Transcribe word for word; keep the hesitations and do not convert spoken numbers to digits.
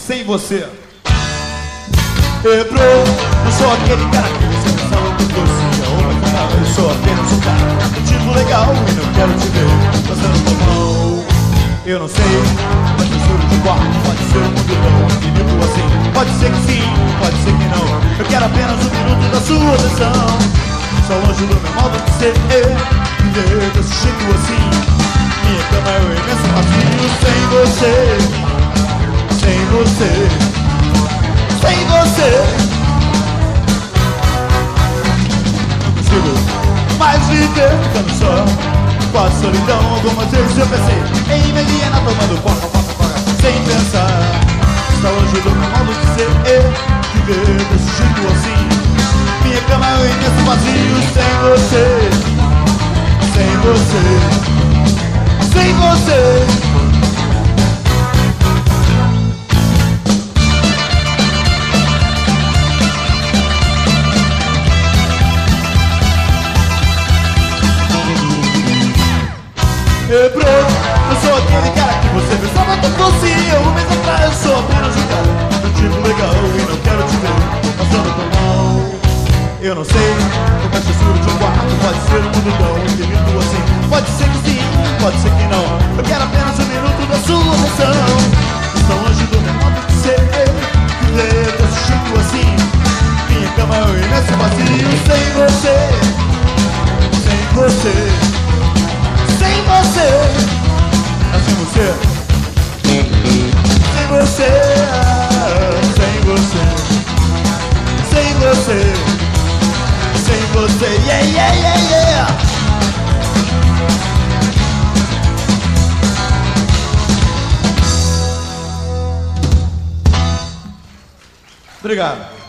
sem você. Entrou, eu sou aquele cara que você pensava que fosse uma cara. Eu sou apenas um cara, um tipo legal e não quero te ver passando tua mão. Eu não sei, mas mistura de quarto pode ser um mundo tão infinito assim. Pode ser que sim, pode ser que não. Eu quero apenas um minuto da sua atenção. Só longe do meu modo de ser, viver desse jeito assim. Minha cama é um imenso vazio sem você, sem você, sem você. Não consigo mais viver ficando só, com a solidão. Algumas vezes eu pensei em me alienar tomando foca, foca, foca, sem pensar. Está longe do meu modo de ser, viver desse jeito assim. Minha cama é um imenso vazio sem você, sem você, sem você. Eu pronto, eu sou aquele cara que você pensava que fosse eu. Um mês atrás eu sou apenas um cara, um tipo legal e não quero te ver passando tão mal. Eu não sei, como é que escuro de um quarto pode ser um mundo tão infinito assim. Pode ser que sim, pode ser que não. Eu quero apenas um minuto da sua atenção. Estou longe do meu modo de ser, viver desse jeito assim. Minha cama é um imenso vazio sem você, sem você, sem você, assim você, sem você, sem você, sem você, sem você, yeah, yeah, yeah, yeah. Obrigado.